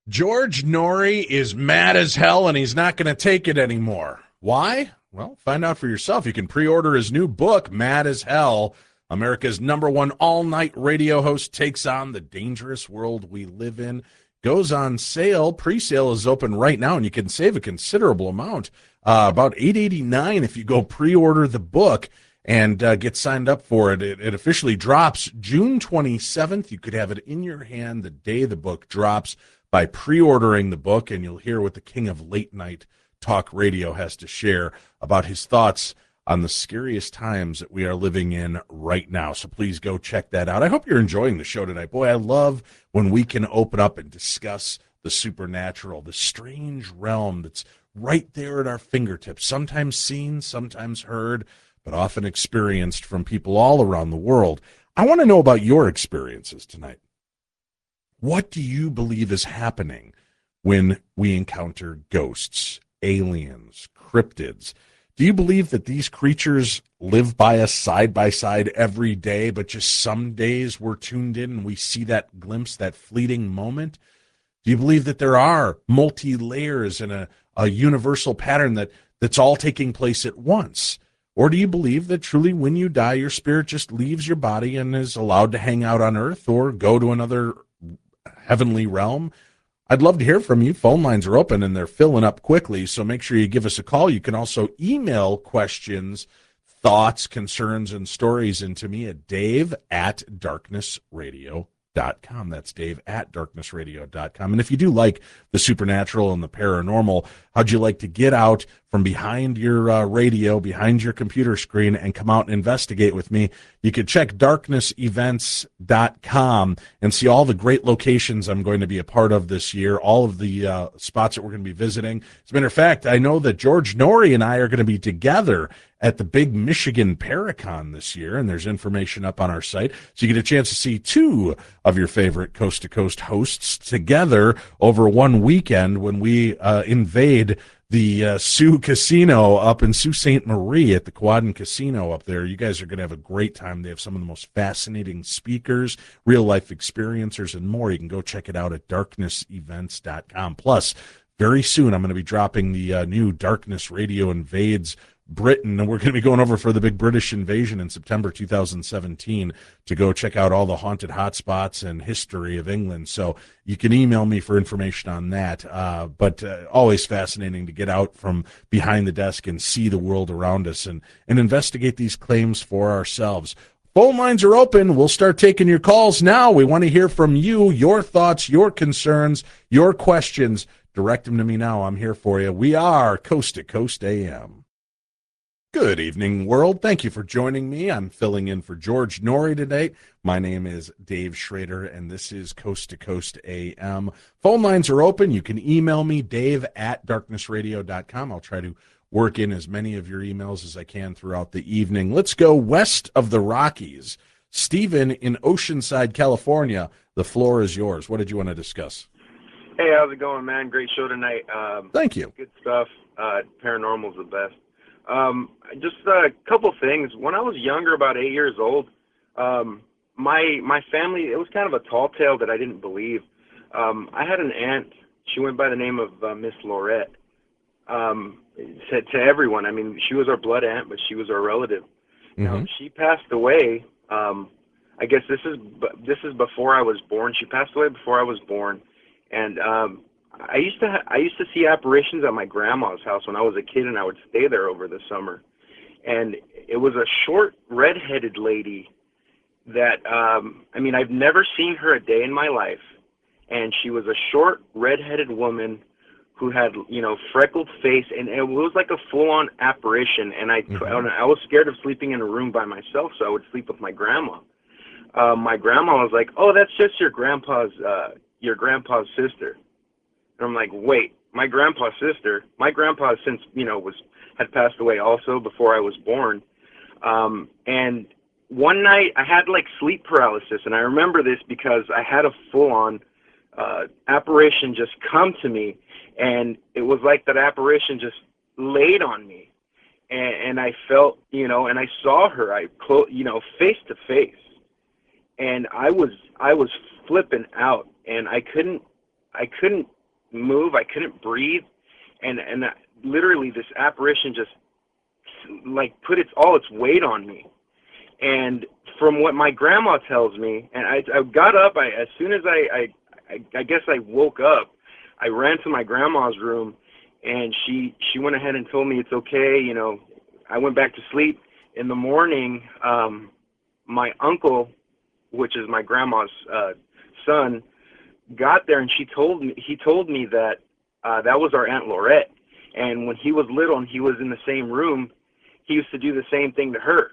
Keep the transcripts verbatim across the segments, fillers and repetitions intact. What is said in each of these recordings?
George Norrie is mad as hell and he's not going to take it anymore. Why? Well, find out for yourself. You can pre order his new book, Mad as Hell. America's number one all night radio host takes on the dangerous world we live in. Goes on sale. Pre sale is open right now, and you can save a considerable amount. Uh, about eight eighty-nine if you go pre order the book and uh, get signed up for it. it. It officially drops June twenty-seventh. You could have it in your hand the day the book drops by pre-ordering the book, and you'll hear what the king of late-night talk radio has to share about his thoughts on the scariest times that we are living in right now. So please go check that out. I hope you're enjoying the show tonight. Boy, I love when we can open up and discuss the supernatural, the strange realm that's right there at our fingertips, sometimes seen, sometimes heard, but often experienced from people all around the world. I want to know about your experiences tonight. What do you believe is happening when we encounter ghosts, aliens, cryptids? Do you believe that these creatures live by us side by side every day, but just some days we're tuned in and we see that glimpse, that fleeting moment? Do you believe that there are multi-layers and a, a universal pattern that, that's all taking place at once? Or do you believe that truly when you die, your spirit just leaves your body and is allowed to hang out on earth or go to another heavenly realm? I'd love to hear from you. Phone lines are open and they're filling up quickly, so make sure you give us a call. You can also email questions, thoughts, concerns, and stories into me at dave at darkness radio dot com. That's dave at darkness radio dot com. And if you do like the supernatural and the paranormal, how'd you like to get out from behind your uh, radio, behind your computer screen, and come out and investigate with me? You could check darkness events dot com and see all the great locations I'm going to be a part of this year, all of the uh, spots that we're going to be visiting. As a matter of fact, I know that George Norrie and I are going to be together at the big Michigan Paracon this year, and there's information up on our site. So you get a chance to see two of your favorite coast-to-coast hosts together over one weekend when we uh, invade the uh, Sioux Casino up in Sault Ste. Marie at the Quadden Casino up there. You guys are going to have a great time. They have some of the most fascinating speakers, real-life experiencers, and more. You can go check it out at darkness events dot com. Plus, very soon I'm going to be dropping the uh, new Darkness Radio Invades Britain, and we're going to be going over for the big British invasion in September two thousand seventeen to go check out all the haunted hotspots and history of England. So you can email me for information on that. Uh, but uh, always fascinating to get out from behind the desk and see the world around us and, and investigate these claims for ourselves. Phone lines are open. We'll start taking your calls now. We want to hear from you, your thoughts, your concerns, your questions. Direct them to me now. I'm here for you. We are Coast to Coast A M. Good evening, world. Thank you for joining me. I'm filling in for George Norrie today. My name is Dave Schrader, and this is Coast to Coast A M. Phone lines are open. You can email me, dave at darkness radio dot com. I'll try to work in as many of your emails as I can throughout the evening. Let's go west of the Rockies. Stephen in Oceanside, California. The floor is yours. What did you want to discuss? Hey, how's it going, man? Great show tonight. Um, Thank you. Good stuff. Uh, paranormal's the best. Um, just a couple things. When I was younger, about eight years old, um, my my family, it was kind of a tall tale that I didn't believe. Um, I had an aunt. She went by the name of uh, Miss Lorette. Um, to, to everyone, I mean, she was our blood aunt, but she was our relative. Mm-hmm. Now, she passed away. Um, I guess this is this is before I was born. She passed away before I was born, and um, I used to ha- I used to see apparitions at my grandma's house when I was a kid, and I would stay there over the summer. And it was a short, red-headed lady that um, I mean, I've never seen her a day in my life. And she was a short, red-headed woman who had, you know, freckled face, and it was like a full-on apparition. And I mm-hmm. I was scared of sleeping in a room by myself, so I would sleep with my grandma. Uh, my grandma was like, "Oh, that's just your grandpa's uh, your grandpa's sister." And I'm like, wait, my grandpa's sister, my grandpa since, you know, was, had passed away also before I was born. Um, and one night I had like sleep paralysis. And I remember this because I had a full on, uh, apparition just come to me. And it was like that apparition just laid on me. And, and I felt, you know, and I saw her, I, clo- you know, face to face. And I was, I was flipping out, and I couldn't, I couldn't move. I couldn't breathe, and and literally this apparition just like put its all its weight on me. And from what my grandma tells me, and I, I got up, I as soon as I, I I I guess I woke up, I ran to my grandma's room, and she she went ahead and told me it's okay. You know, I went back to sleep. In the morning, um, my uncle, which is my grandma's uh, son, got there, and she told me he told me that uh, that was our Aunt Lorette, and when he was little and he was in the same room, he used to do the same thing to her.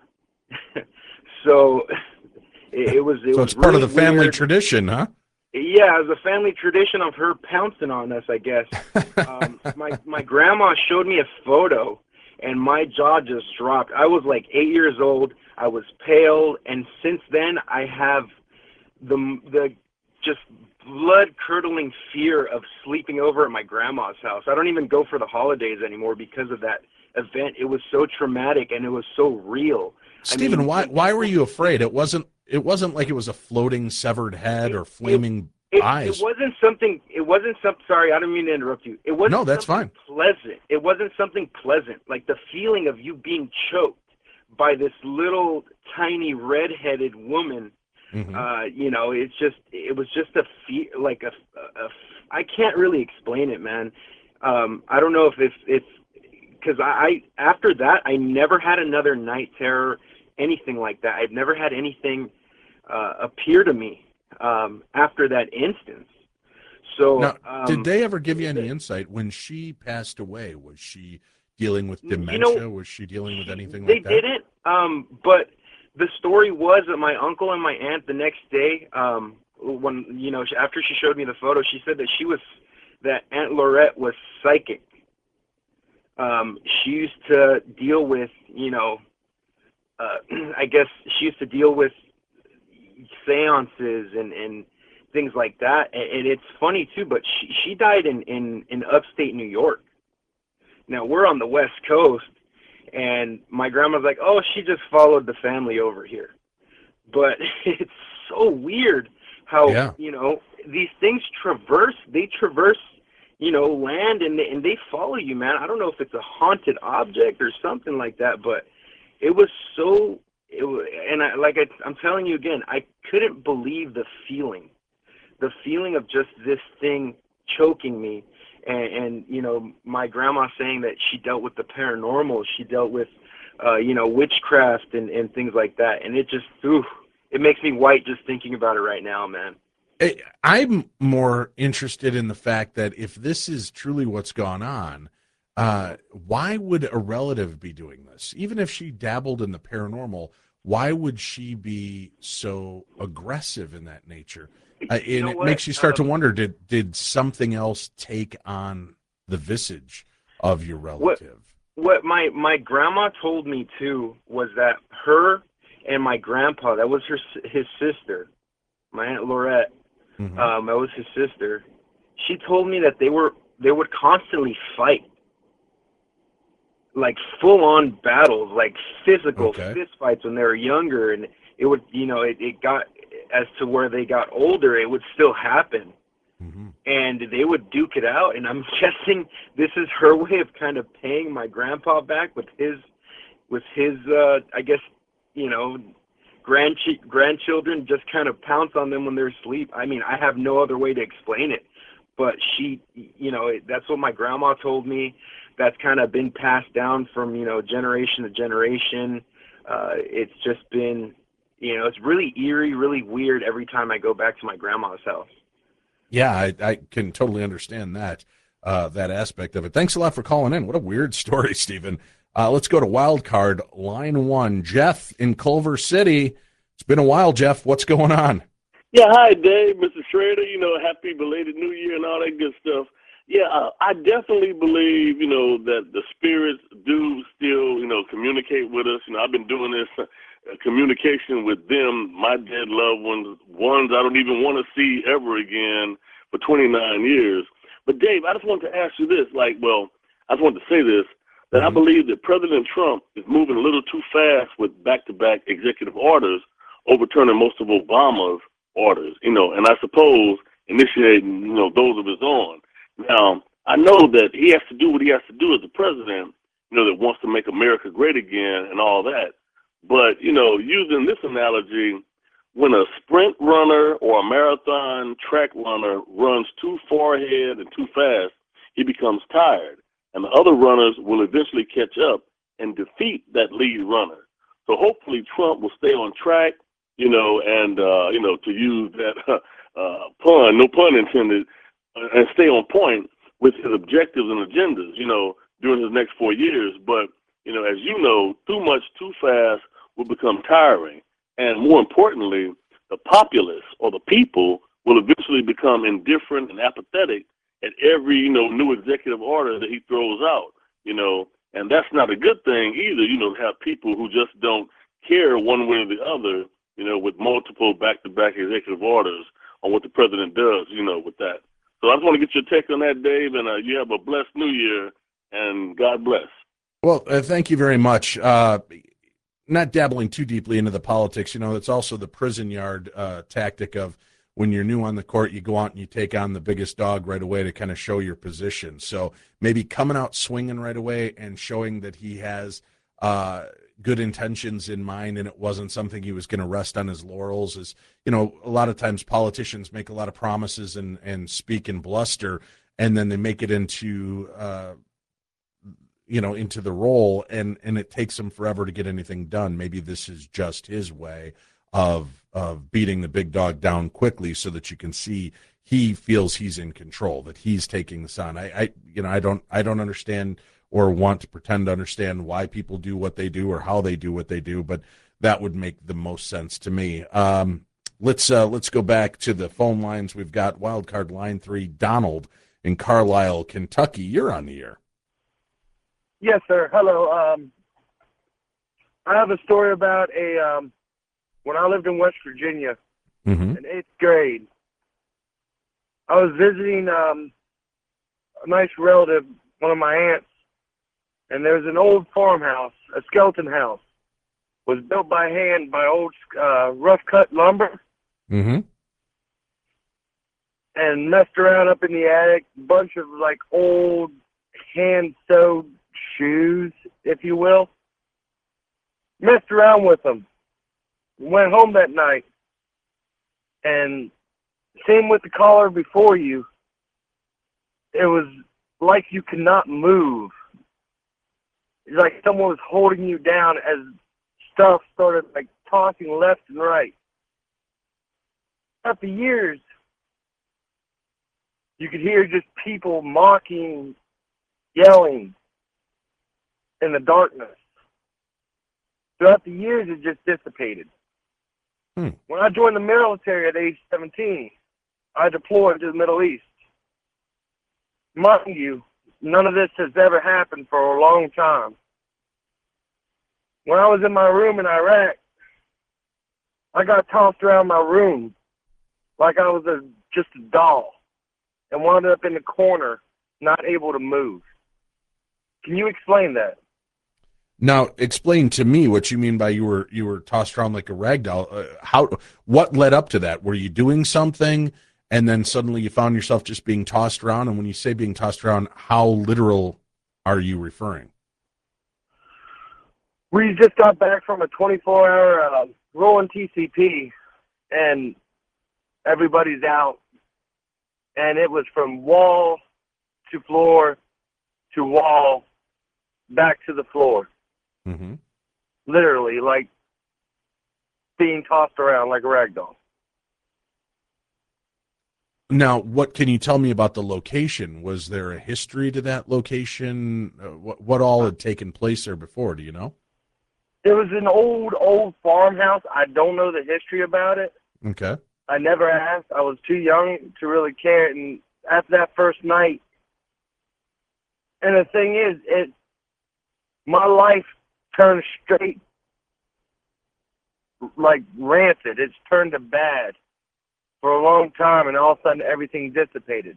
So it, it was it so was it's part really of the family weird. tradition, huh? Yeah, it was a family tradition of her pouncing on us, I guess. um, my my grandma showed me a photo, and my jaw just dropped. I was like eight years old. I was pale, and since then I have the the just blood curdling fear of sleeping over at my grandma's house. I don't even go for the holidays anymore because of that event. It was so traumatic and it was so real. Stephen, I mean, why why were you afraid? It wasn't it wasn't like it was a floating severed head it, or flaming it, eyes. it wasn't something. It wasn't some. Sorry, I don't mean to interrupt you. It wasn't. No, that's something fine. Pleasant. It wasn't something pleasant. Like the feeling of you being choked by this little tiny red-headed woman. Mm-hmm. Uh, you know, it's just. It was just a fe- like a, a, a. I can't really explain it, man. Um, I don't know if it's it's because I, I after that I never had another night terror, anything like that. I've never had anything uh, appear to me um, after that instance. So, Now, um, did they ever give you any insight when she passed away? Was she dealing with dementia? You know, was she dealing with anything they like that? They didn't, um, but the story was that my uncle and my aunt the next day, um, when, you know, after she showed me the photo, she said that she was, that Aunt Lorette was psychic. Um, she used to deal with, you know, uh, I guess she used to deal with seances and, and things like that. And, and it's funny too, but she, she died in, in, in upstate New York. Now we're on the West Coast, and my grandma's like, oh, she just followed the family over here. But it's so weird how, yeah. you know, these things traverse, they traverse, you know, land, and they, and they follow you, man. I don't know if it's a haunted object or something like that, but it was so, it was, and I, like I, I'm telling you again, I couldn't believe the feeling, the feeling of just this thing choking me. And, and, you know, my grandma saying that she dealt with the paranormal, she dealt with, uh, you know, witchcraft and, and things like that. And it just, ooh, it makes me white just thinking about it right now, man. I'm more interested in the fact that if this is truly what's gone on, uh, why would a relative be doing this? Even if she dabbled in the paranormal, why would she be so aggressive in that nature? Uh, and you know it what? makes you start um, to wonder, did did something else take on the visage of your relative? What, what my, my grandma told me, too, was that her and my grandpa, that was her his sister, my Aunt Lorette, Mm-hmm. um, that was his sister, she told me that they were they would constantly fight, like full-on battles, like physical Okay. fist fights when they were younger, and it would, you know, it, it got, as to where they got older, it would still happen. Mm-hmm. And they would duke it out, and I'm guessing this is her way of kind of paying my grandpa back with his, with his, uh, I guess, you know, grand grandchildren just kind of pounce on them when they're asleep. I mean, I have no other way to explain it, but she, you know, that's what my grandma told me. That's kind of been passed down from, you know, generation to generation. Uh, it's just been, you know, it's really eerie, really weird every time I go back to my grandma's house. Yeah, I, I can totally understand that, uh, that aspect of it. Thanks a lot for calling in. What a weird story, Stephen. Uh, let's go to wild card line one. Jeff in Culver City. It's been a while, Jeff. What's going on? Yeah, hi, Dave, Mister Schrader. You know, happy belated New Year and all that good stuff. Yeah, uh, I definitely believe, you know, that the spirits do still, you know, communicate with us. You know, I've been doing this uh, communication with them, my dead loved ones, ones I don't even want to see ever again for twenty-nine years. But, Dave, I just wanted to ask you this. Like, well, I just wanted to say this. That I believe that President Trump is moving a little too fast with back-to-back executive orders, overturning most of Obama's orders, you know, and I suppose initiating, you know, those of his own. Now, I know that he has to do what he has to do as the president, you know, that wants to make America great again and all that. But, you know, using this analogy, when a sprint runner or a marathon track runner runs too far ahead and too fast, he becomes tired. And the other runners will eventually catch up and defeat that lead runner. So hopefully Trump will stay on track, you know, and, uh, you know, to use that uh, pun, no pun intended, uh, and stay on point with his objectives and agendas, you know, during his next four years. But, you know, as you know, too much too fast will become tiring. And more importantly, the populace or the people will eventually become indifferent and apathetic at every, you know, new executive order that he throws out, you know, and that's not a good thing either, you know, to have people who just don't care one way or the other, you know, with multiple back-to-back executive orders on what the president does, you know, with that. So I just want to get your take on that, Dave, and uh, you have a blessed new year, and God bless. Well, uh, thank you very much. Uh, not dabbling too deeply into the politics, you know, it's also the prison yard uh, tactic of when you're new on the court, you go out and you take on the biggest dog right away to kind of show your position. So maybe coming out swinging right away and showing that he has uh, good intentions in mind and it wasn't something he was going to rest on his laurels. Is, you know, a lot of times politicians make a lot of promises and, and speak and bluster, and then they make it into uh, you know, into the role, and, and it takes him forever to get anything done. Maybe this is just his way of of beating the big dog down quickly so that you can see he feels he's in control, that he's taking this on. I, I you know, I don't I don't understand or want to pretend to understand why people do what they do or how they do what they do, but that would make the most sense to me. Um, let's uh, let's go back to the phone lines. We've got wildcard line three, Donald in Carlisle, Kentucky. You're on the air. Yes, sir. Hello. Um, I have a story about a um, when I lived in West Virginia mm-hmm. in eighth grade. I was visiting um, a nice relative, one of my aunts, and there was an old farmhouse, a skeleton house, was built by hand by old uh, rough-cut lumber, mm-hmm. and messed around up in the attic, bunch of like old hand-sewed shoes, if you will. Messed around with them. Went home that night, and same with the caller before you. It was like you could not move. It's like someone was holding you down as stuff started like tossing left and right. After years, you could hear just people mocking, yelling in the darkness. Throughout the years, it just dissipated. Hmm. When I joined the military at age seventeen, I deployed to the Middle East. Mind you, none of this has ever happened for a long time. When I was in my room in Iraq, I got tossed around my room like I was a, just a doll and wound up in the corner, not able to move. Can you explain that? Now, explain to me what you mean by you were you were tossed around like a rag doll. Uh, how? What led up to that? Were you doing something, and then suddenly you found yourself just being tossed around? And when you say being tossed around, how literal are you referring? We just got back from a twenty-four hour uh, rolling T C P, and everybody's out. And it was from wall to floor to wall, back to the floor. Mm-hmm. Literally, like being tossed around like a rag doll. Now, what can you tell me about the location? Was there a history to that location? Uh, what, what all had taken place there before? Do you know? It was an old, old farmhouse. I don't know the history about it. Okay. I never asked. I was too young to really care. And after that first night, and the thing is, it my life turned straight, like rancid. It's turned to bad for a long time, and all of a sudden everything dissipated.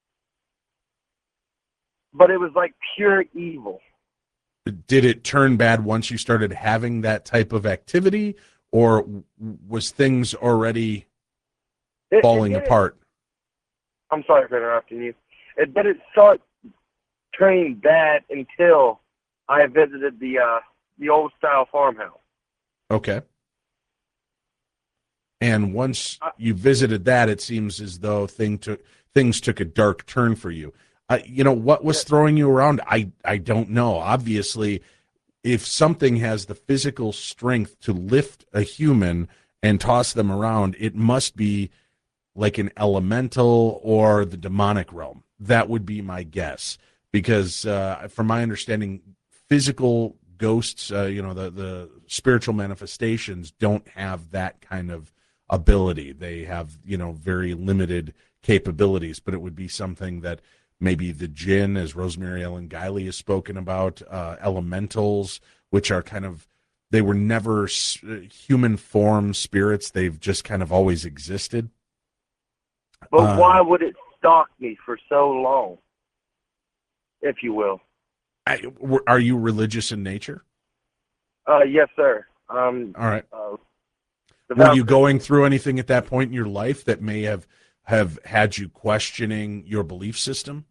But it was like pure evil. Did it turn bad once you started having that type of activity, or was things already It, falling it, it, apart? I'm sorry for interrupting you. it didn't start turning bad until I visited the uh, the old style farmhouse. Okay. And once you visited that, it seems as though thing took, things took a dark turn for you. Uh, you know, what was throwing you around? I, I don't know. Obviously, if something has the physical strength to lift a human and toss them around, it must be like an elemental or the demonic realm. That would be my guess. Because uh, from my understanding, physical ghosts, uh, you know, the, the spiritual manifestations don't have that kind of ability. They have, you know, very limited capabilities, but it would be something that maybe the jinn, as Rosemary Ellen Guiley has spoken about, uh, elementals, which are kind of, they were never human form spirits. They've just kind of always existed. But uh, why would it stalk me for so long, if you will? I, are you religious in nature? Uh, yes, sir. Um, All right. Uh, Were you going through anything at that point in your life that may have, have had you questioning your belief system?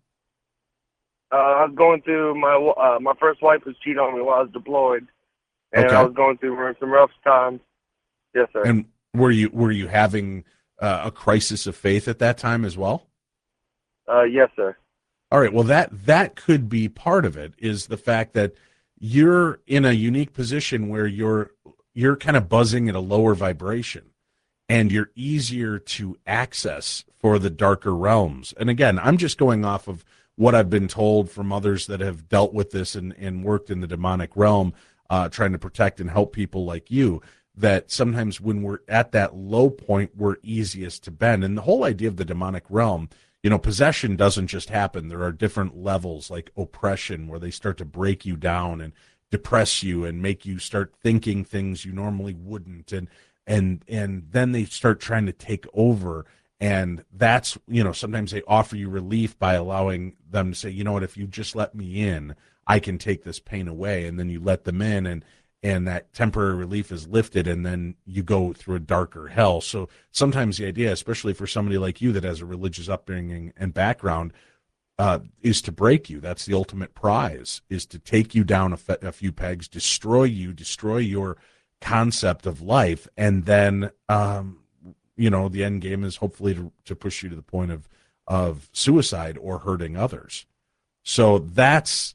Uh, I was going through my uh, my first wife was cheating on me while I was deployed, and Okay. I was going through some rough times. Yes, sir. And were you were you having uh, a crisis of faith at that time as well? Uh, yes, sir. All right. Well, that that could be part of it. Is the fact that you're in a unique position where you're you're kind of buzzing at a lower vibration, and you're easier to access for the darker realms. And again, I'm just going off of what I've been told from others that have dealt with this and, and worked in the demonic realm, uh, trying to protect and help people like you, that sometimes when we're at that low point, we're easiest to bend. And the whole idea of the demonic realm, you know, possession doesn't just happen. There are different levels, like oppression, where they start to break you down and depress you and make you start thinking things you normally wouldn't. And and and then they start trying to take over. And that's, you know, sometimes they offer you relief by allowing them to say, you know what, if you just let me in, I can take this pain away. And then you let them in, and and that temporary relief is lifted, and then you go through a darker hell. So sometimes the idea, especially for somebody like you that has a religious upbringing and background, uh, is to break you. That's the ultimate prize, is to take you down a, fe- a few pegs, destroy you, destroy your concept of life, and then, um, you know, the end game is hopefully to, to push you to the point of, of suicide or hurting others. So that's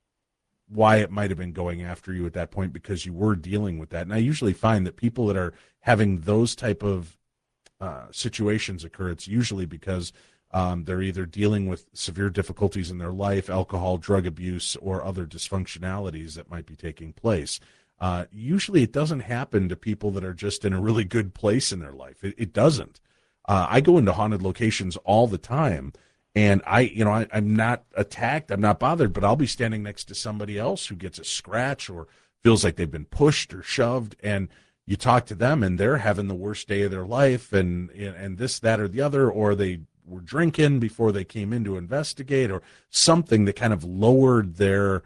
why it might have been going after you at that point, because you were dealing with that. And I usually find that people that are having those type of uh, situations occur, it's usually because um, they're either dealing with severe difficulties in their life, alcohol, drug abuse, or other dysfunctionalities that might be taking place. Uh, usually it doesn't happen to people that are just in a really good place in their life. It, it doesn't. Uh, I go into haunted locations all the time, and I, you know, I, I'm not attacked, I'm not bothered, but I'll be standing next to somebody else who gets a scratch or feels like they've been pushed or shoved, and you talk to them and they're having the worst day of their life, and and this, that, or the other, or they were drinking before they came in to investigate, or something that kind of lowered their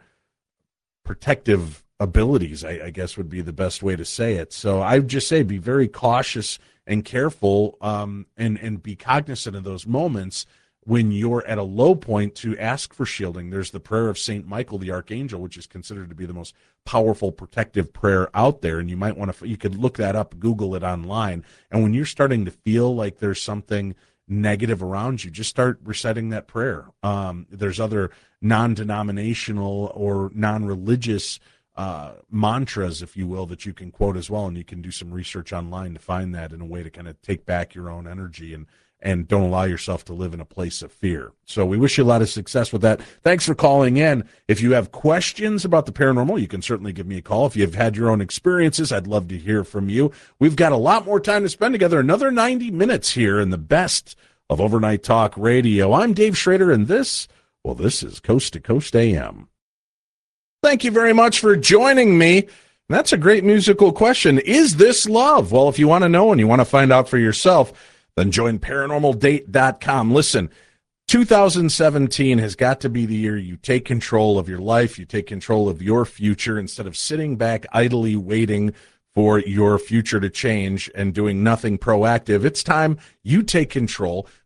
protective abilities, I, I guess would be the best way to say it. So I would just say be very cautious and careful, um, and, and be cognizant of those moments when you're at a low point, to ask for shielding. There's the prayer of Saint Michael the Archangel, which is considered to be the most powerful protective prayer out there. And you might want to, you could look that up, Google it online. And when you're starting to feel like there's something negative around you, just start reciting that prayer. Um, there's other non-denominational or non-religious uh, mantras, if you will, that you can quote as well. And you can do some research online to find that in a way to kind of take back your own energy and and don't allow yourself to live in a place of fear. So we wish you a lot of success with that. Thanks for calling in. If you have questions about the paranormal, you can certainly give me a call. If you've had your own experiences, I'd love to hear from you. We've got a lot more time to spend together, another ninety minutes here in the best of Overnight Talk Radio. I'm Dave Schrader, and this, well, this is Coast to Coast A M. Thank you very much for joining me. That's a great musical question. Is this love? Well, if you want to know and you want to find out for yourself, then join paranormal date dot com. Listen, two thousand seventeen has got to be the year you take control of your life, you take control of your future, instead of sitting back idly waiting for your future to change and doing nothing proactive. It's time you take control.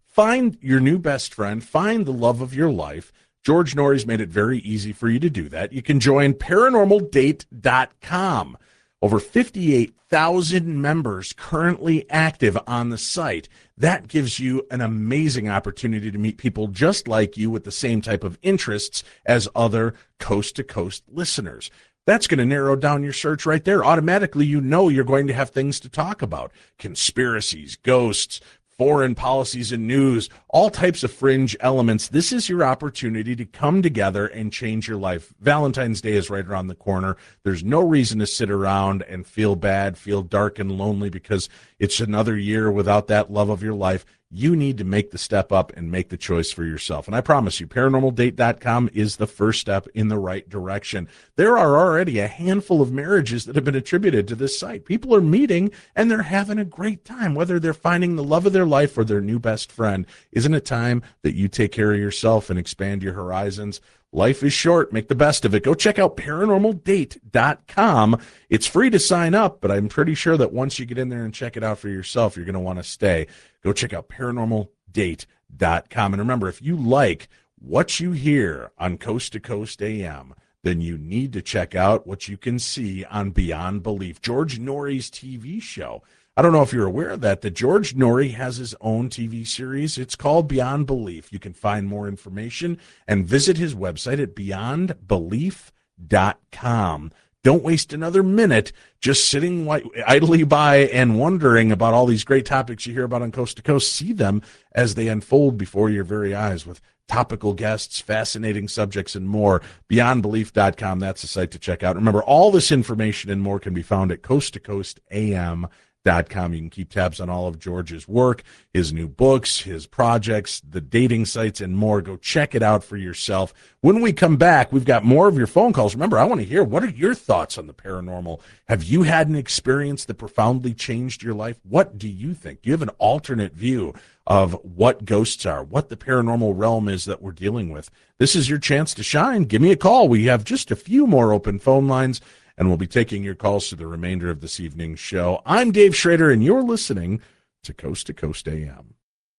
Find your new best friend, find the love of your life. George Norrie's made it very easy for you to do that. You can join paranormal date dot com. Over fifty-eight thousand members currently active on the site. That gives you an amazing opportunity to meet people just like you with the same type of interests as other coast-to-coast listeners. That's going to narrow down your search right there. Automatically, you know you're going to have things to talk about. Conspiracies, ghosts, foreign policies and news, all types of fringe elements. This is your opportunity to come together and change your life. Valentine's Day is right around the corner. There's no reason to sit around and feel bad, feel dark and lonely because it's another year without that love of your life. You need to make the step up and make the choice for yourself. And I promise you, paranormal date dot com is the first step in the right direction. There are already a handful of marriages that have been attributed to this site. People are meeting and they're having a great time, whether they're finding the love of their life or their new best friend. Isn't it time that you take care of yourself and expand your horizons? Life is short. Make the best of it. Go check out paranormal date dot com. It's free to sign up, but I'm pretty sure that once you get in there and check it out for yourself, you're going to want to stay. Go check out paranormal date dot com. And remember, if you like what you hear on Coast to Coast A M, then you need to check out what you can see on Beyond Belief, George Norrie's T V show. I don't know if you're aware of that, that George Norrie has his own T V series. It's called Beyond Belief. You can find more information and visit his website at beyond belief dot com. Don't waste another minute just sitting idly by and wondering about all these great topics you hear about on Coast to Coast. See them as they unfold before your very eyes with topical guests, fascinating subjects, and more. beyond belief dot com, that's the site to check out. Remember, all this information and more can be found at coast to coast A M dot com. You can keep tabs on all of George's work, his new books, his projects, the dating sites, and more. Go check it out for yourself. When we come back, we've got more of your phone calls. Remember, I want to hear, what are your thoughts on the paranormal? Have you had an experience that profoundly changed your life? What do you think? Do you have an alternate view of what ghosts are, what the paranormal realm is that we're dealing with? This is your chance to shine. Give me a call. We have just a few more open phone lines, and we'll be taking your calls to the remainder of this evening's show. I'm Dave Schrader, and you're listening to Coast to Coast A M.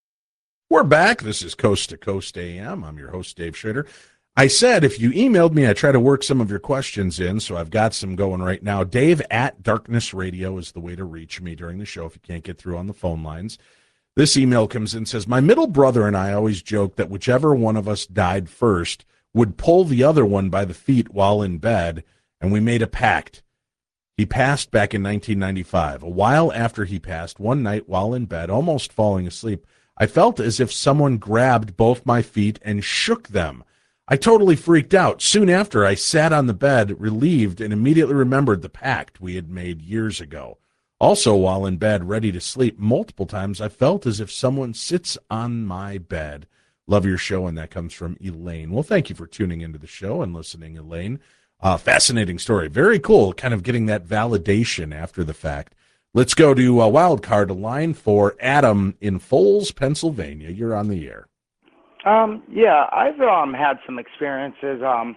We're back. This is Coast to Coast A M. I'm your host, Dave Schrader. I said if you emailed me, I try to work some of your questions in, so I've got some going right now. Dave at Darkness Radio is the way to reach me during the show if you can't get through on the phone lines. This email comes in and says, my middle brother and I always joke that whichever one of us died first would pull the other one by the feet while in bed, and we made a pact. He passed back in nineteen ninety-five. A while after he passed, one night while in bed, almost falling asleep, I felt as if someone grabbed both my feet and shook them. I totally freaked out. Soon after, I sat on the bed, relieved, and immediately remembered the pact we had made years ago. Also, while in bed, ready to sleep, multiple times I felt as if someone sits on my bed. Love your show, and that comes from Elaine. Well, thank you for tuning into the show and listening, Elaine. Uh, fascinating story. Very cool, kind of getting that validation after the fact. Let's go to a wild card line for Adam in Foles, Pennsylvania. You're on the air. Um, yeah, I've um, had some experiences. Um,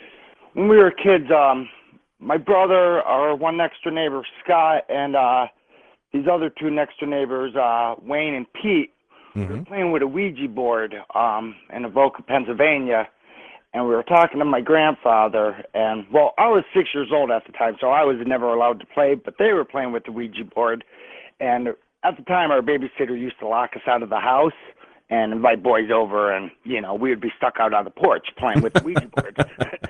when we were kids, um, my brother, our one next door neighbor, Scott, and uh, these other two next door neighbors, uh, Wayne and Pete, mm-hmm. we were playing with a Ouija board um, in Avoca, Pennsylvania. And we were talking to my grandfather, and, well, I was six years old at the time, so I was never allowed to play, but they were playing with the Ouija board. And at the time, our babysitter used to lock us out of the house and invite boys over, and, you know, we would be stuck out on the porch playing with the Ouija board.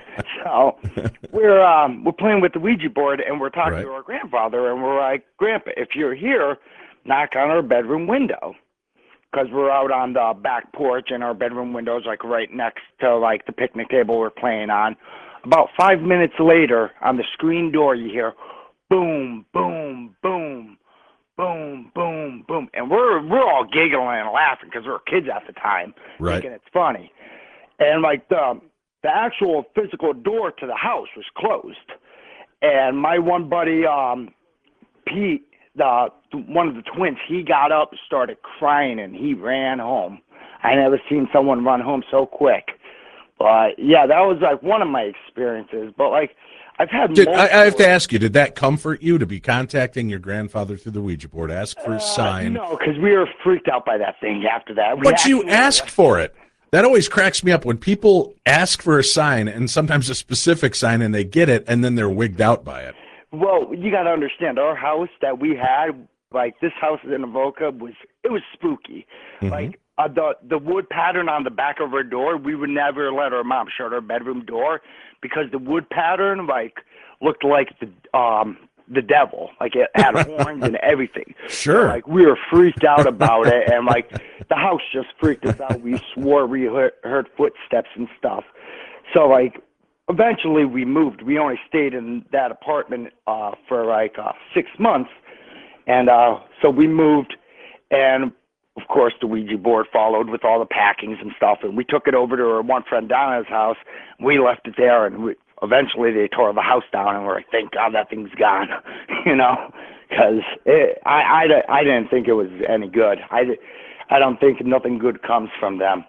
So we're um, we're playing with the Ouija board, and we're talking right. to our grandfather, and we're like, Grandpa, if you're here, knock on our bedroom window. Because we're out on the back porch, and our bedroom window is, like, right next to, like, the picnic table we're playing on. About five minutes later, on the screen door, you hear boom, boom, boom, boom, boom, boom. And we're we're all giggling and laughing because we were kids at the time, right. thinking it's funny. And, like, the, the actual physical door to the house was closed. And my one buddy, um, Pete, The, one of the twins, he got up and started crying, and he ran home. I never seen someone run home so quick. But, yeah, that was, like, one of my experiences. But, like, I've had Did, I, I have to multiple- ask you, did that comfort you to be contacting your grandfather through the Ouija board, ask for a Uh, sign? no, because we were freaked out by that thing after that. We But you actually- asked for it. That always cracks me up when people ask for a sign, and sometimes a specific sign, and they get it, and then they're wigged out by it. Well, you got to understand, our house that we had, like this house in Avoca, was it was spooky. Mhm. Like uh, the the wood pattern on the back of our door, we would never let our mom shut our bedroom door because the wood pattern like looked like the um the devil, like it had horns and everything. Sure. So, like we were freaked out about it, and like the house just freaked us out. We swore we heard, heard footsteps and stuff. So like eventually we moved. We only stayed in that apartment uh, for like uh, six months, and uh, so we moved, and of course the Ouija board followed with all the packings and stuff, and we took it over to our one friend Donna's house. We left it there, and we, eventually they tore the house down, and we're like, thank God that thing's gone, you know, because I, I, I didn't think it was any good. I, I don't think nothing good comes from them.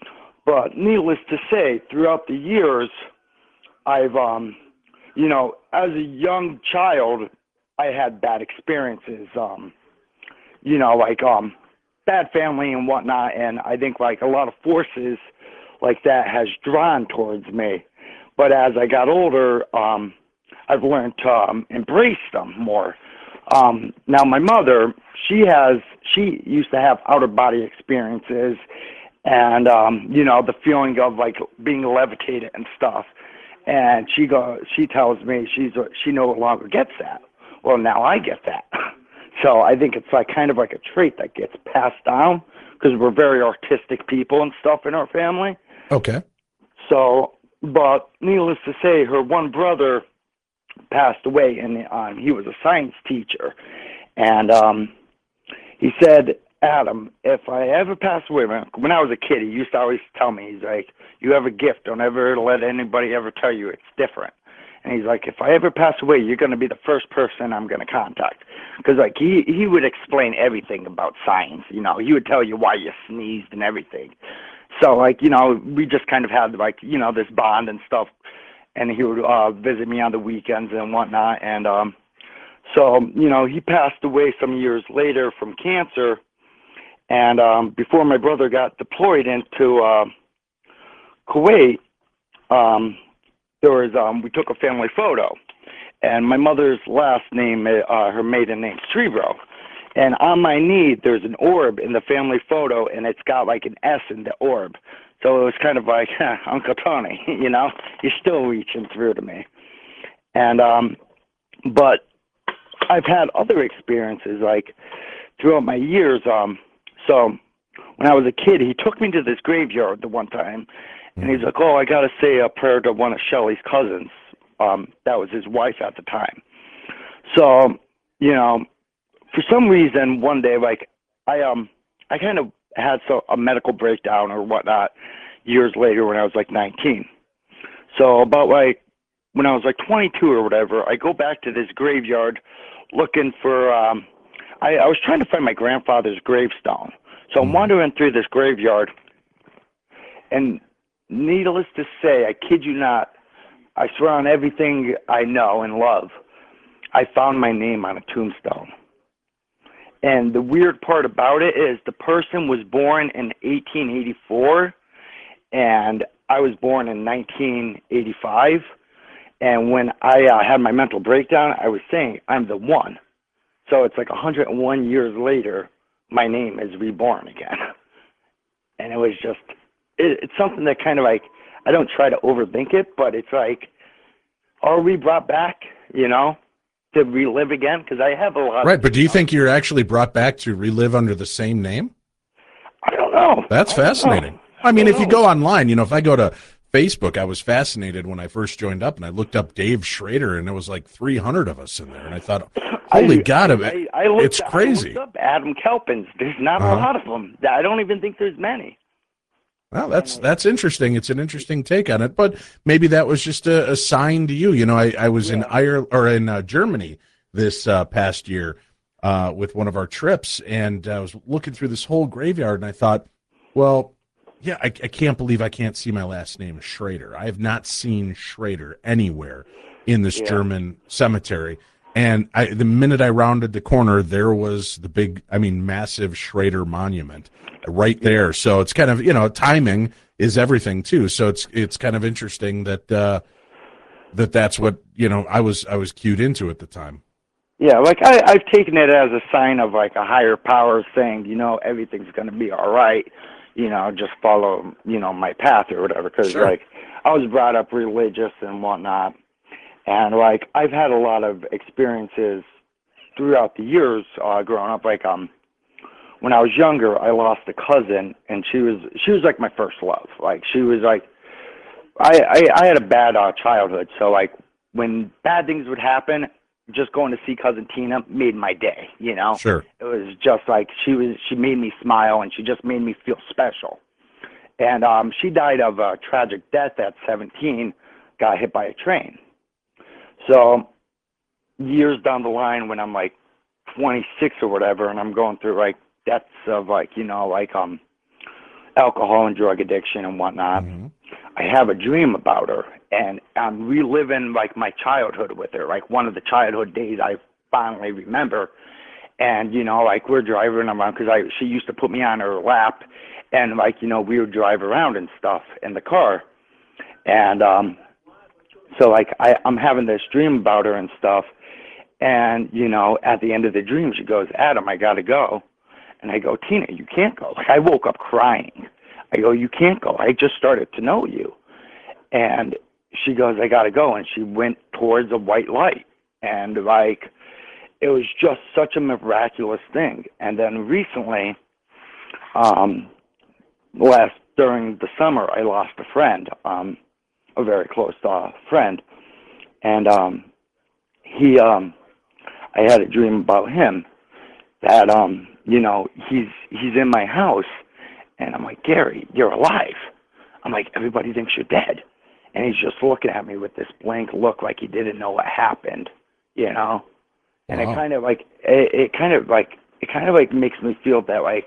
But needless to say, throughout the years, I've, um, you know, as a young child, I had bad experiences, um, you know, like um, bad family and whatnot, and I think like a lot of forces like that has drawn towards me. But as I got older, um, I've learned to um, embrace them more. Um, now, my mother, she has, she used to have outer body experiences, and um, you know, the feeling of like being levitated and stuff. And she go, she tells me she's she no longer gets that. Well, now I get that. So I think it's like kind of like a trait that gets passed down because we're very artistic people and stuff in our family. Okay. So. But needless to say, her one brother passed away, and um, he was a science teacher. And um, he said, Adam, if I ever pass away, when I was a kid, he used to always tell me, he's like, you have a gift. Don't ever let anybody ever tell you it's different. And he's like, if I ever pass away, you're going to be the first person I'm going to contact. Because, like, he, he would explain everything about science. You know, he would tell you why you sneezed and everything. So, like, you know, we just kind of had, like, you know, this bond and stuff. And he would uh, visit me on the weekends and whatnot. And um, so, you know, he passed away some years later from cancer. And um, before my brother got deployed into uh, Kuwait, um, there was, um, we took a family photo. And my mother's last name, uh, her maiden name, Trebro. And on my knee, there's an orb in the family photo, and it's got like an S in the orb. So it was kind of like, huh, Uncle Tony, you know, you're still reaching through to me. And, um, but I've had other experiences, like throughout my years. Um, so when I was a kid, he took me to this graveyard the one time, and he's like, oh, I got to say a prayer to one of Shelly's cousins. Um, that was his wife at the time. So, you know, for some reason, one day, like I um, I kind of had so a medical breakdown or whatnot years later when I was like nineteen. So about like when I was like twenty-two or whatever, I go back to this graveyard looking for. Um, I, I was trying to find my grandfather's gravestone. So I'm wandering through this graveyard, and needless to say, I kid you not, I swear on everything I know and love, I found my name on a tombstone. And the weird part about it is the person was born in eighteen eighty-four, and I was born in nineteen eighty-five. And when I uh, had my mental breakdown, I was saying I'm the one. So it's like one hundred one years later, my name is reborn again. And it was just, it, it's something that kind of like, I don't try to overthink it, but it's like, are we brought back, you know, to relive again? Because I have a lot. Right, but do you think you're actually brought back to relive under the same name? I don't know. That's I don't fascinating. know. I mean, I if don't you know. go online, you know, if I go to Facebook, I was fascinated when I first joined up, and I looked up Dave Schrader, and there was like three hundred of us in there, and I thought, holy I, God, I, I looked, it's crazy. I looked up Adam Kelpins. There's not Uh-huh. a lot of them. I don't even think there's many. Well, that's that's interesting. It's an interesting take on it, but maybe that was just a, a sign to you. You know, I, I was in Yeah. Ireland or in uh, Germany this uh, past year uh, with one of our trips, and I was looking through this whole graveyard, and I thought, well, yeah, I, I can't believe I can't see my last name, Schrader. I have not seen Schrader anywhere in this Yeah. German cemetery. And I, the minute I rounded the corner, there was the big, I mean, massive Schrader monument right there. So it's kind of, you know, timing is everything too. So it's it's kind of interesting that uh, that that's what, you know, I was I was cued into at the time. Yeah, like I, I've taken it as a sign of like a higher power saying, you know, everything's going to be all right. You know, just follow, you know, my path or whatever. Because Sure. like I was brought up religious and whatnot, and like I've had a lot of experiences throughout the years uh, growing up. Like um, when I was younger, I lost a cousin, and she was she was like my first love. Like she was like, I I, I had a bad uh, childhood, so like when bad things would happen, just going to see cousin Tina made my day, you know? Sure. It was just like she was she made me smile, and she just made me feel special. And um she died of a tragic death at seventeen, got hit by a train. So years down the line when I'm like twenty-six or whatever, and I'm going through like deaths of like, you know, like um alcohol and drug addiction and whatnot, Mm-hmm. I have a dream about her, and I'm reliving like my childhood with her, like one of the childhood days I fondly remember. And you know, like we're driving around because I she used to put me on her lap, and like you know we would drive around and stuff in the car, and um, so like I I'm having this dream about her and stuff, and you know at the end of the dream she goes, Adam, I gotta go, and I go, Tina, you can't go. Like I woke up crying. I go, you can't go. I just started to know you. And she goes, I got to go. And she went towards a white light. And, like, it was just such a miraculous thing. And then recently, um, last, during the summer, I lost a friend, um, a very close uh, friend. And um, he, um, I had a dream about him that, um, you know, he's he's in my house. And I'm like, Gary, you're alive. I'm like, everybody thinks you're dead. And he's just looking at me with this blank look like he didn't know what happened, you know? And Wow. it kind of like, it, it kind of like, it kind of like makes me feel that like,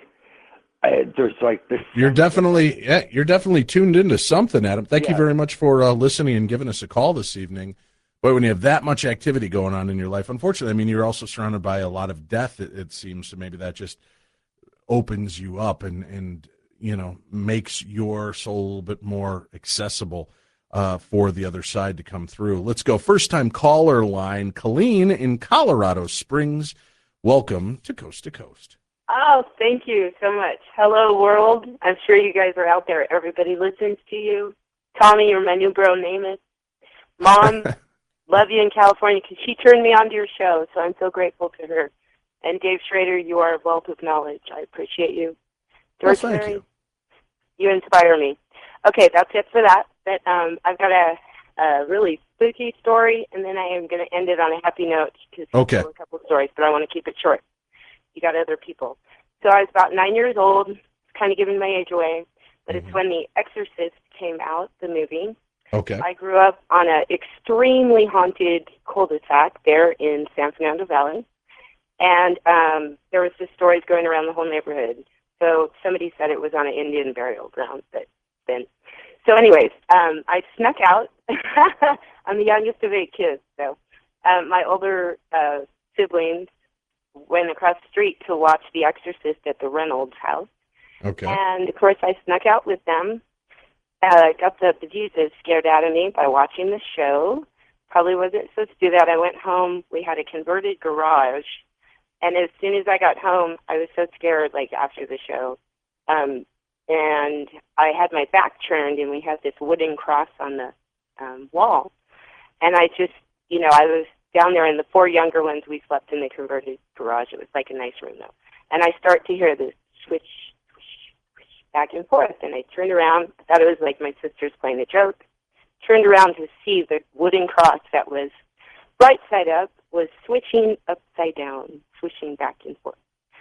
I, there's like this. You're definitely, yeah, you're definitely tuned into something, Adam. Thank Yeah. you very much for uh, listening and giving us a call this evening. But when you have that much activity going on in your life, unfortunately, I mean, you're also surrounded by a lot of death, it, it seems. So maybe that just opens you up and, and, you know, makes your soul a little bit more accessible uh, for the other side to come through. Let's go. First time caller line, Colleen in Colorado Springs. Welcome to Coast to Coast. Oh, thank you so much. Hello, world. I'm sure you guys are out there. Everybody listens to you. Tommy, you're my new bro, name it. Mom, love you in California because she turned me on to your show, so I'm so grateful to her. And Dave Schrader, you are a wealth of knowledge. I appreciate you. Well, George thank Murray, you. you inspire me. Okay, that's it for that. But um, I've got a, a really spooky story, and then I am going to end it on a happy note because Okay. a couple of stories, but I want to keep it short. You got other people. So I was about nine years old, kind of giving my age away, but Mm-hmm. it's when The Exorcist came out, the movie. Okay. I grew up on an extremely haunted cul-de-sac there in San Fernando Valley, and um, there was just stories going around the whole neighborhood. So somebody said it was on an Indian burial ground, but then. So anyways, um, I snuck out. I'm the youngest of eight kids, so um, my older uh, siblings went across the street to watch The Exorcist at the Reynolds house. Okay. And, of course, I snuck out with them. Uh, got the bejesus scared out of me by watching the show. Probably wasn't supposed to do that. I went home. We had a converted garage. And as soon as I got home, I was so scared, like, after the show. Um, and I had my back turned, and we had this wooden cross on the um, wall. And I just, you know, I was down there, and the four younger ones, we slept in the converted garage. It was like a nice room, though. And I start to hear this switch, switch, switch, back and forth. And I turned around. I thought it was like my sisters playing a joke. Turned around to see the wooden cross that was right side up was switching upside down, switching back and forth.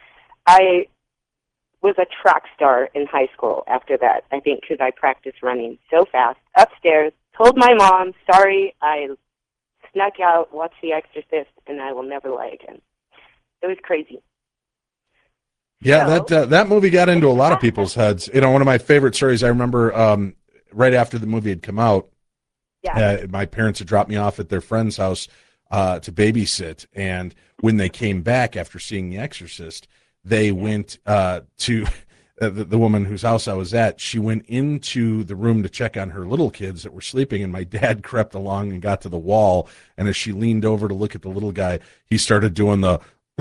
I was a track star in high school after that, I think, because I practiced running so fast. Upstairs, told my mom, sorry, I snuck out, watched The Exorcist, and I will never lie again. It was crazy. Yeah, So- that uh, that movie got into a lot of people's heads. You know, one of my favorite stories, I remember um, right after the movie had come out, Yeah. Uh, my parents had dropped me off at their friend's house uh, to babysit, and when they came back after seeing The Exorcist, they went uh, to uh, the, the woman whose house I was at. She went into the room to check on her little kids that were sleeping, and my dad crept along and got to the wall, and as she leaned over to look at the little guy, he started doing the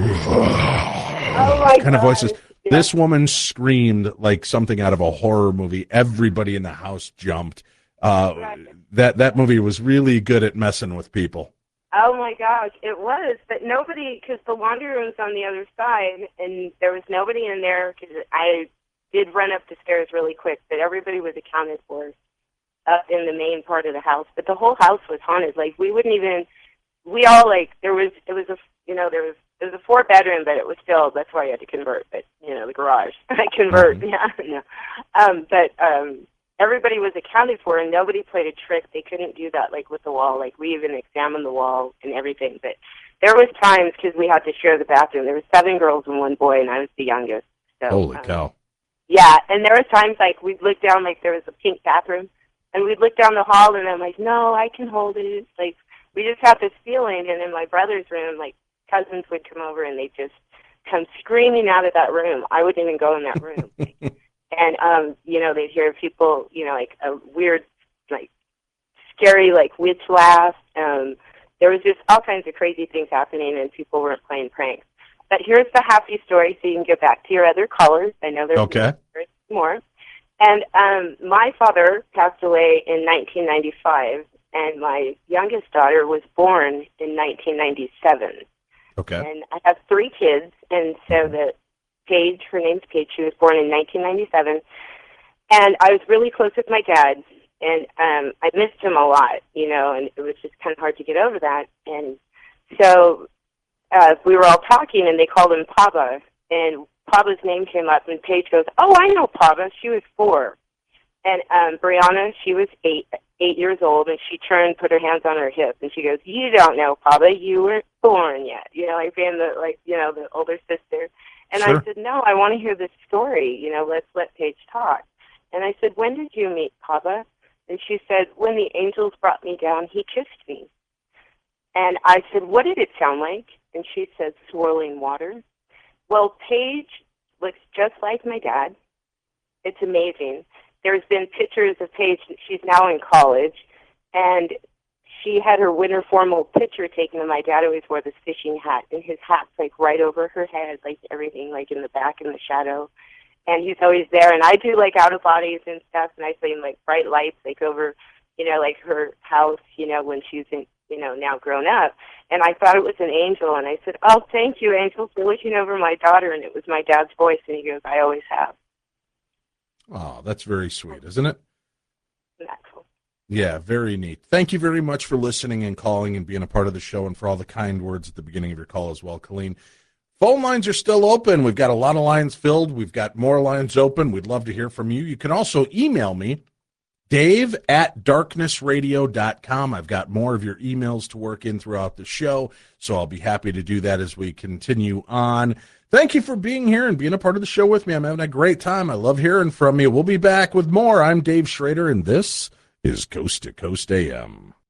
Oh my kind of God. voices. Yeah. This woman screamed like something out of a horror movie. Everybody in the house jumped. Uh, Right. that that movie was really good at messing with people. Oh my gosh, it was, but nobody, because the laundry room's on the other side, and there was nobody in there, because I did run up the stairs really quick, but everybody was accounted for up in the main part of the house, but the whole house was haunted. Like, we wouldn't even, we all, like, there was, it was a, you know, there was, it was a four bedroom, but it was still, that's why I had to convert, but, you know, the garage, I convert, Mhm. yeah, no. Um, but, um, everybody was accounted for, and nobody played a trick. They couldn't do that, like, with the wall. Like, we even examined the wall and everything. But there was times, because we had to share the bathroom. There were seven girls and one boy, and I was the youngest. So, Holy um, cow. Yeah, and there was times, like, we'd look down, like, there was a pink bathroom, and we'd look down the hall, and I'm like, no, I can hold it. Like, we just had this feeling, and in my brother's room, like, cousins would come over, and they'd just come screaming out of that room. I wouldn't even go in that room. And, um, you know, they'd hear people, you know, like a weird, like, scary, like, witch laugh. Um, there was just all kinds of crazy things happening, and people weren't playing pranks. But here's the happy story, so you can get back to your other callers. I know there's Okay. more. And um, my father passed away in nineteen ninety-five, and my youngest daughter was born in nineteen ninety-seven. Okay. And I have three kids, and so the Paige, her name's Paige, she was born in nineteen ninety-seven, and I was really close with my dad, and um, I missed him a lot, you know, and it was just kind of hard to get over that. And so uh, we were all talking, and they called him Papa, and Papa's name came up, and Paige goes, oh, I know Papa, she was four. And um, Brianna, she was eight, eight years old, and she turned, put her hands on her hip, and she goes, you don't know, Papa, you weren't born yet, you know, like being the, like, you know, the older sister. And Sure. I said, no, I want to hear this story. You know, let's let Paige talk. And I said, when did you meet Papa? And she said, when the angels brought me down, he kissed me. And I said, what did it sound like? And she said, swirling water. Well, Paige looks just like my dad. It's amazing. There's been pictures of Paige. She's now in college. And she had her winter formal picture taken, and my dad always wore this fishing hat, and his hat's like right over her head, like everything, like in the back in the shadow. And he's always there, and I do like out of bodies and stuff, and I see like bright lights, like over, you know, like her house, you know, when she's in, you know, now grown up. And I thought it was an angel, and I said, oh, thank you, angel, for looking over my daughter. And it was my dad's voice, and he goes, I always have. Oh, that's very sweet, isn't it? And that's cool. Yeah, very neat. Thank you very much for listening and calling and being a part of the show, and for all the kind words at the beginning of your call as well, Colleen. Phone lines are still open. We've got a lot of lines filled. We've got more lines open. We'd love to hear from you. You can also email me, Dave at darkness radio dot com. I've got more of your emails to work in throughout the show, so I'll be happy to do that as we continue on. Thank you for being here and being a part of the show with me. I'm having a great time. I love hearing from you. We'll be back with more. I'm Dave Schrader, and this is Coast to Coast A M.